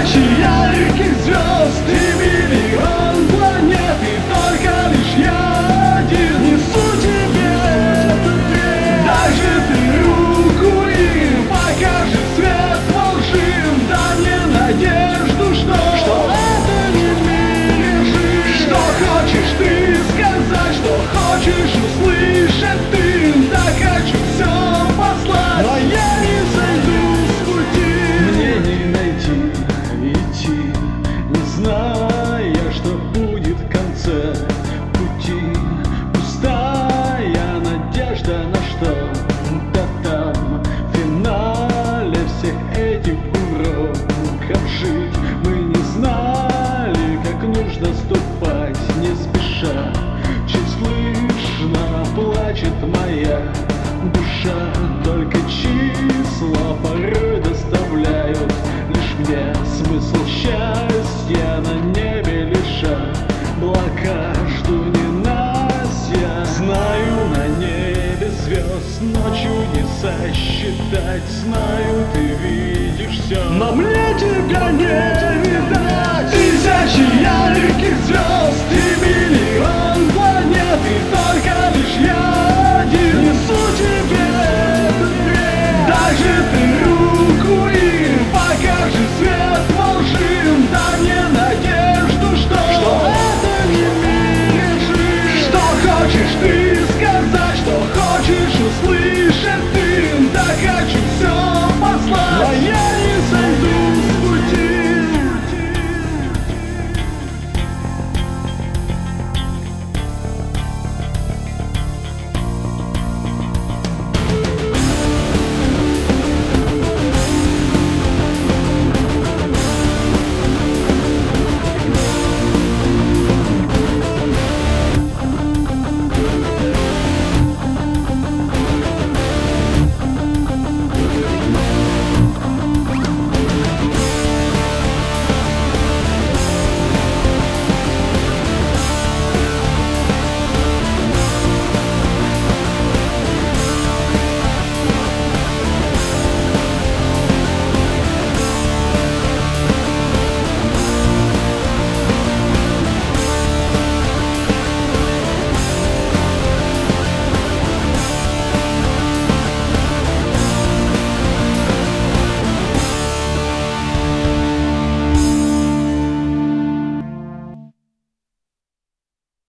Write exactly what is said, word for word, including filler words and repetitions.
тысячи ярких звезд и миллион планет, и только лишь я один несу тебе этот бред. Даже ты руку им покажешь свет волшеб, дай мне надежду, что, что это не в мире жизнь. Что хочешь ты сказать, что хочешь услышать ты, так хочу все послать, но я не сойду с пути. Мне не найти, идти, не зная, что будет в конце пути. Пустая надежда на что-то там, в финале всех этих уроков жить. Мы не знали, как нужно ступать не спеша. Чуть слышно плачет моя душа, только числа порой доставляют лишь мне смысл счастья на небе лежа. Облака жду ненастья, знаю, на небе звезд ночью не сосчитать. Знаю, ты видишь все, но мне тебя нет.